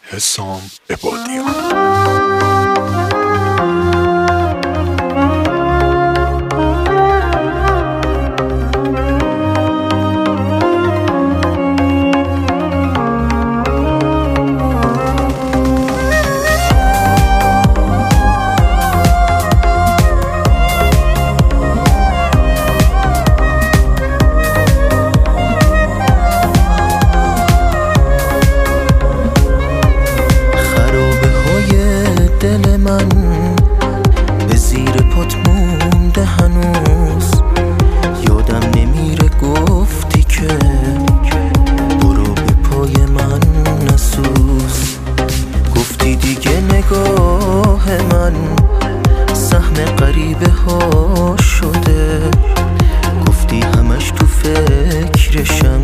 حسام عبادیان. به زیر پات مونده هنوز، یادم نمیره گفتی که برو به پای من نسوز. گفتی دیگه نگاه من سهم غریبه ها شده، گفتی همش تو فکرشم،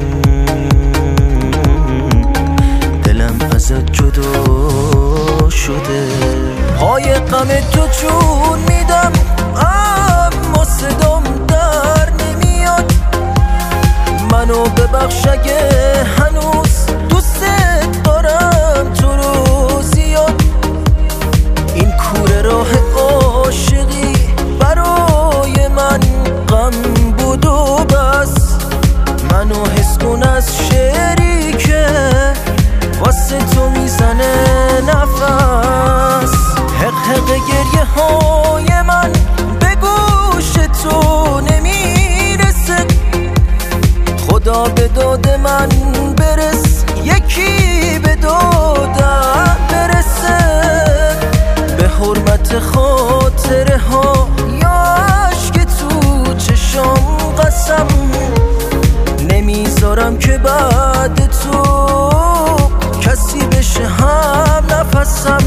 دلم ازت جدا شده. پای غم تو چون میدم اما صدام در نمیاد، منو ببخش اگه هنوز دوست دارم تو رو زیاد. این کوره راه عاشقی برای من غم بود و بس، منو حس کن از شعری که واسه تو میزنه نفس. حق گریه های من به گوش تو نمیرسه، خدا به داد من برس، یکی به دادم برسه. به حرمت خاطره ها یا عشق تو چشام قسم، نمیذارم که بعد تو کسی بشه هم نفسم.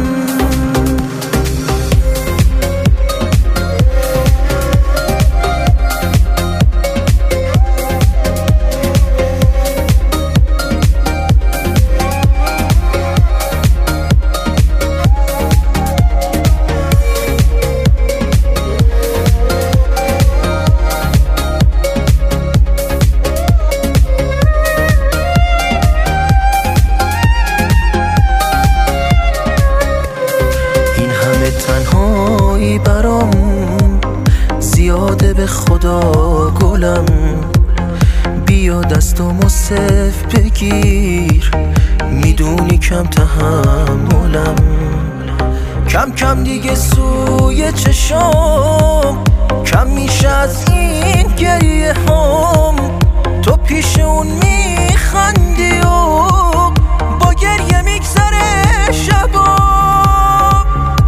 تنهایی برام زیاده، به خدا گلم بیا دستامو صف بگیر، میدونی کم تحملم. کم کم دیگه سوی چشام کم میشه از این گریه هام، تو پیش اون میخندی و با گریه میگذره شبام،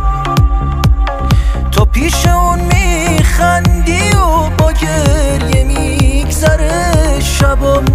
تو پیش اون میخندی و با گریه میگذره شبام.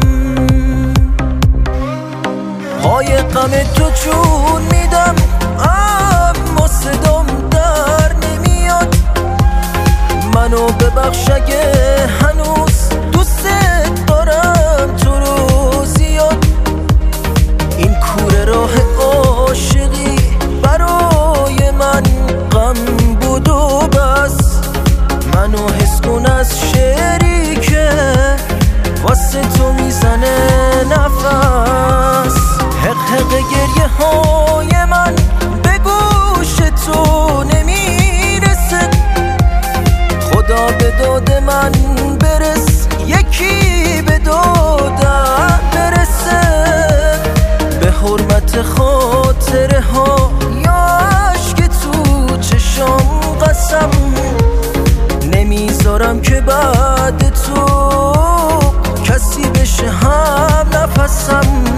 پای غم تو چون میدم اما صدام در نمیاد، منو ببخش اگه هنوز دوست دارم تو رو زیاد. این کوره راه عاشقی برای من غم بود و بس، منو حس کن از شعری که واسه تو میزنه نفس. حق گریه های من به گوش تو نمیرسه، خدا به داد من برس، یکی به دادم برسه. به حرمت خاطره ها یا عشق تو چشام قسم، نمیذارم که بعد تو کسی بشه هم نفسم.